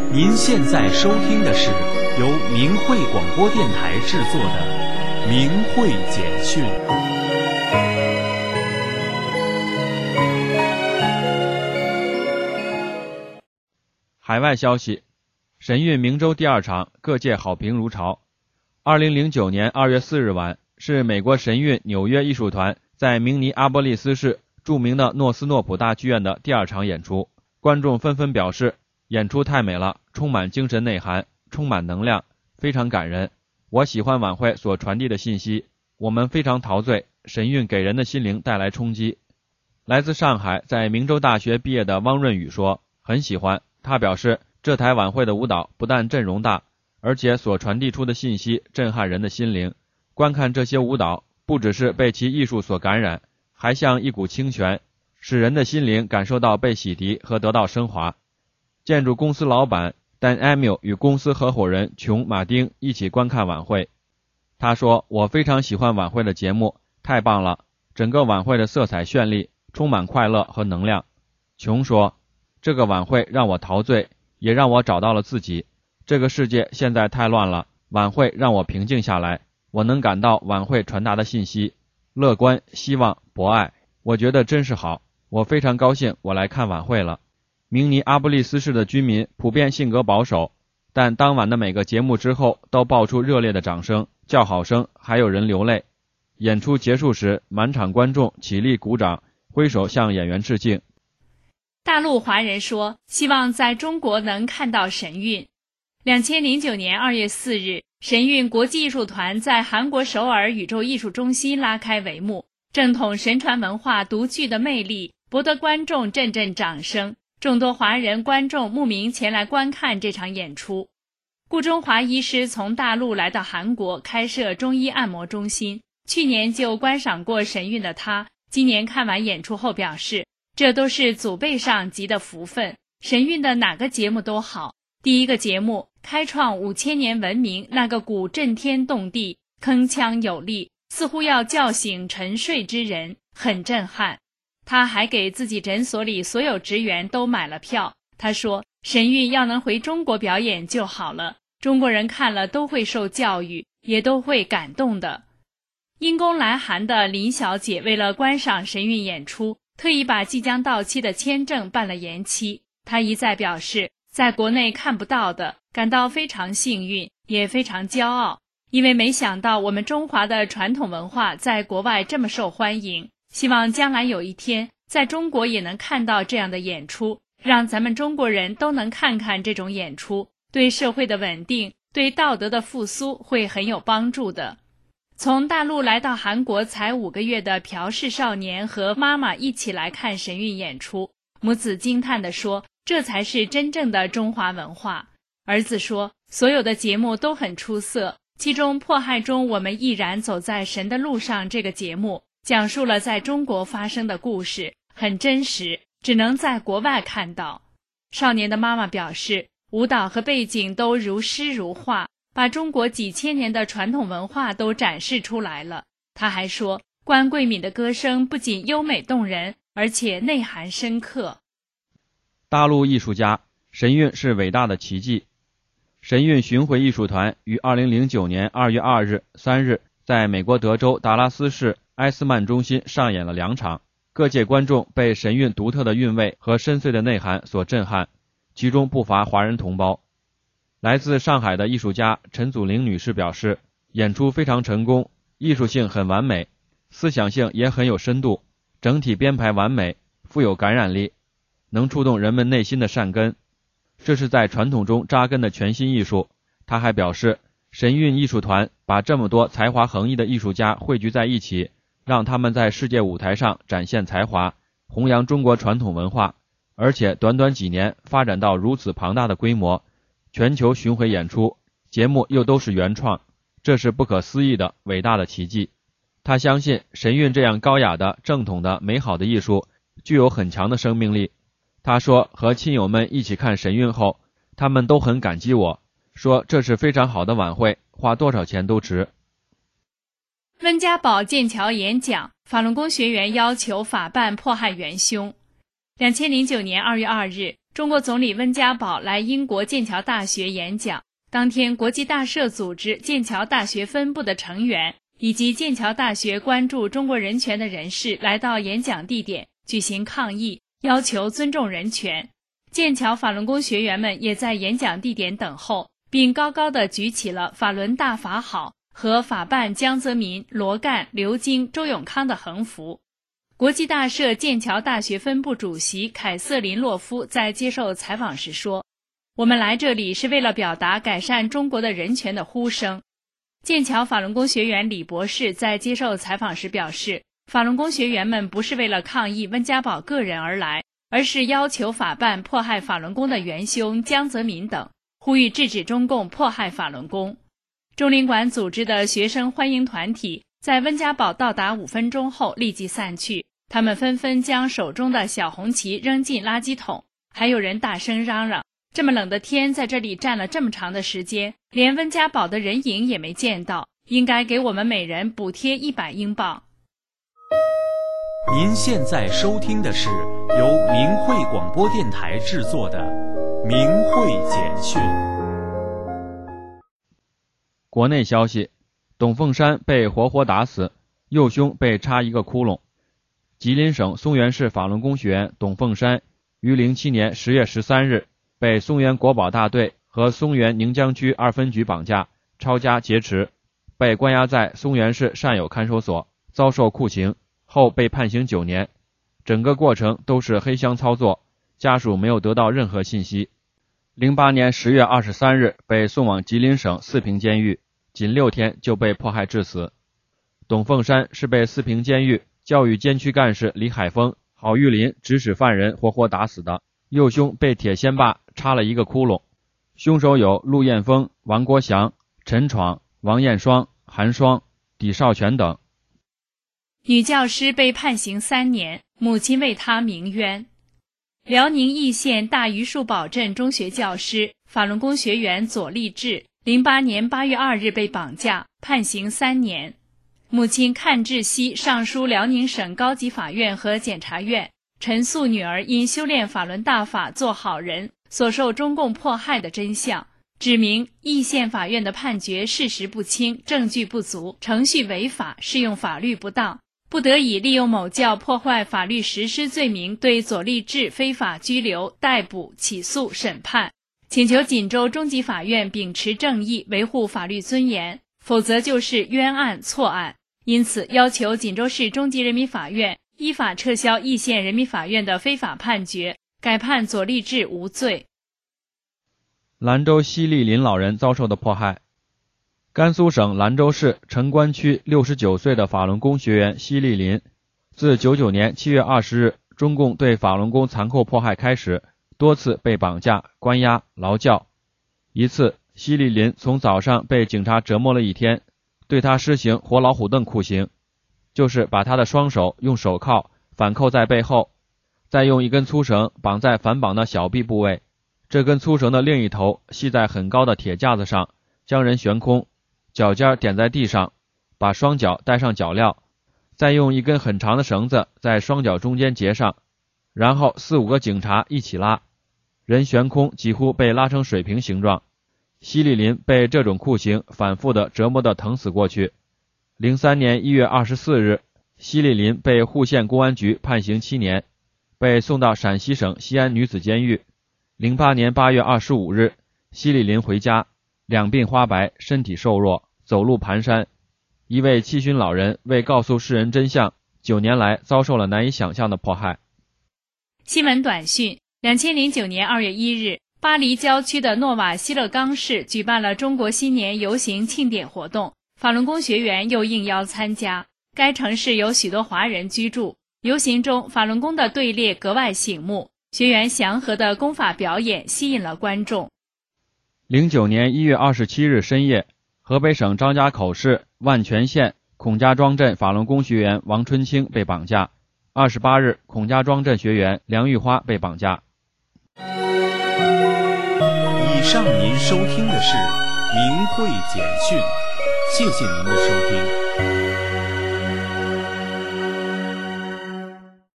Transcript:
您现在收听的是由明慧广播电台制作的《明慧简讯》。 海外消息，神韵明州第二场各界好评如潮。2009年2月4日晚，是美国神韵纽约艺术团在明尼阿波利斯市著名的诺斯诺普大剧院的第二场演出，观众纷纷表示演出太美了，充满精神内涵，充满能量，非常感人。我喜欢晚会所传递的信息，我们非常陶醉，神韵给人的心灵带来冲击。来自上海在明州大学毕业的汪润宇说很喜欢，他表示这台晚会的舞蹈不但阵容大，而且所传递出的信息震撼人的心灵。观看这些舞蹈，不只是被其艺术所感染，还像一股清泉，使人的心灵感受到被洗涤和得到升华。建筑公司老板Dan Amiel 与公司合伙人琼·马丁一起观看晚会。他说，我非常喜欢晚会的节目，太棒了，整个晚会的色彩绚丽，充满快乐和能量。琼说，这个晚会让我陶醉，也让我找到了自己。这个世界现在太乱了，晚会让我平静下来，我能感到晚会传达的信息，乐观、希望、博爱，我觉得真是好，我非常高兴我来看晚会了。明尼阿波利斯市的居民普遍性格保守，但当晚的每个节目之后都爆出热烈的掌声、叫好声，还有人流泪。演出结束时，满场观众起立鼓掌，挥手向演员致敬。 大陆华人说，希望在中国能看到神韵。2009年2月4日，神韵国际艺术团在韩国首尔宇宙艺术中心拉开帷幕，正统神传文化独具的魅力博得观众阵阵掌声。众多华人观众慕名前来观看这场演出。顾中华医师从大陆来到韩国开设中医按摩中心，去年就观赏过神韵的他，今年看完演出后表示，这都是祖辈上集的福分，神韵的哪个节目都好。第一个节目开创5000年文明，那个鼓震天动地，铿锵有力，似乎要叫醒沉睡之人，很震撼。他还给自己诊所里所有职员都买了票。他说，神韵要能回中国表演就好了，中国人看了都会受教育，也都会感动的。因公来韩的林小姐为了观赏神韵演出，特意把即将到期的签证办了延期。她一再表示，在国内看不到的，感到非常幸运，也非常骄傲，因为没想到我们中华的传统文化在国外这么受欢迎。希望将来有一天在中国也能看到这样的演出，让咱们中国人都能看看这种演出，对社会的稳定，对道德的复苏会很有帮助的。从大陆来到韩国才5个月的朴氏少年和妈妈一起来看神韵演出，母子惊叹地说，这才是真正的中华文化。儿子说，所有的节目都很出色，其中迫害中我们毅然走在神的路上这个节目讲述了在中国发生的故事，很真实，只能在国外看到。少年的妈妈表示，舞蹈和背景都如诗如画，把中国几千年的传统文化都展示出来了。她还说，关桂敏的歌声不仅优美动人，而且内涵深刻。 大陆艺术家，神韵是伟大的奇迹。神韵巡回艺术团于2009年2月2日、3日在美国德州达拉斯市埃斯曼中心上演了2场，各界观众被神韵独特的韵味和深邃的内涵所震撼，其中不乏华人同胞。来自上海的艺术家陈祖玲女士表示，演出非常成功，艺术性很完美，思想性也很有深度，整体编排完美，富有感染力，能触动人们内心的善根。这是在传统中扎根的全新艺术。她还表示，神韵艺术团把这么多才华横溢的艺术家汇聚在一起，让他们在世界舞台上展现才华，弘扬中国传统文化，而且短短几年发展到如此庞大的规模，全球巡回演出，节目又都是原创，这是不可思议的伟大的奇迹。他相信神韵这样高雅的、正统的、美好的艺术具有很强的生命力。他说，和亲友们一起看神韵后，他们都很感激我，说这是非常好的晚会，花多少钱都值。 温家宝剑桥演讲，法轮功学员要求法办迫害元凶。2009年2月2日， 中国总理温家宝来英国剑桥大学演讲。当天，国际大社组织剑桥大学分部的成员以及剑桥大学关注中国人权的人士来到演讲地点举行抗议，要求尊重人权。剑桥法轮功学员们也在演讲地点等候，并高高地举起了法轮大法好和法办江泽民、罗干、刘晶、周永康的横幅。国际大社剑桥大学分部主席凯瑟琳·洛夫在接受采访时说，我们来这里是为了表达改善中国的人权的呼声。剑桥法轮功学员李博士在接受采访时表示，法轮功学员们不是为了抗议温家宝个人而来，而是要求法办迫害法轮功的元凶江泽民等，呼吁制止中共迫害法轮功。中领馆组织的学生欢迎团体在温家宝到达5分钟后立即散去，他们纷纷将手中的小红旗扔进垃圾桶，还有人大声嚷嚷，这么冷的天在这里站了这么长的时间，连温家宝的人影也没见到，应该给我们每人补贴100英镑。 您现在收听的是由明慧广播电台制作的明慧简讯。 国内消息，董凤山被活活打死，右胸被插一个窟窿。吉林省松原市法轮功学员董凤山于07年10月13日被松原国保大队和松原宁江区2分局绑架，抄家劫持，被关押在松原市善友看守所，遭受酷刑后被判刑9年。整个过程都是黑箱操作，家属没有得到任何信息。08年10月23日被送往吉林省四平监狱，仅6天就被迫害致死。董凤山是被四平监狱教育监区干事李海峰、郝玉林指使犯人活活打死的，右胸被铁锨把插了一个窟窿。凶手有陆艳峰、王国祥、陈闯、王艳双、韩双、李少全等。 女教师被判刑3年，母亲为她鸣冤。辽宁义县大榆树堡镇中学教师、法轮功学员左立志08年8月2日被绑架，判刑3年。母亲阚志熙上书辽宁省高级法院和检察院，陈述女儿因修炼法轮大法做好人所受中共迫害的真相，指明义县法院的判决事实不清、证据不足、程序违法、适用法律不当，不得已利用某教破坏法律实施罪名对左立志非法拘留、逮捕、起诉、审判，请求锦州中级法院秉持正义，维护法律尊严，否则就是冤案、错案。因此要求锦州市中级人民法院依法撤销义县人民法院的非法判决，改判左立志无罪。 兰州西丽林老人遭受的迫害。甘肃省兰州市城关区69岁的法轮功学员西丽林，自99年7月20日中共对法轮功残酷迫害开始，多次被绑架、关押、劳教。一次，西丽林从早上被警察折磨了1天，对他施行活老虎凳酷刑，就是把他的双手用手铐反扣在背后，再用一根粗绳绑在反绑的小臂部位，这根粗绳的另一头系在很高的铁架子上，将人悬空，脚尖点在地上，把双脚带上脚镣，再用一根很长的绳子在双脚中间结上，然后4、5个警察一起拉，人悬空，几乎被拉成水平形状。西丽林被这种酷刑反复的折磨得疼死过去。03年1月24日，西丽林被户县公安局判刑7年，被送到陕西省西安女子监狱。08年8月25日，西丽林回家，两鬓花白，身体瘦弱，走路蹒跚。一位七旬老人为告诉世人真相，9年来遭受了难以想象的迫害。 新闻短讯：2009年2月1日，巴黎郊区的诺瓦西勒冈市举办了中国新年游行庆典活动，法轮功学员又应邀参加。该城市有许多华人居住，游行中法轮功的队列格外醒目，学员祥和的功法表演吸引了观众。 09年1月27日深夜，河北省张家口市万全县孔家庄镇法轮功学员王春清被绑架。28日，孔家庄镇学员梁玉花被绑架。 以上您收听的是明慧简讯，谢谢您的收听。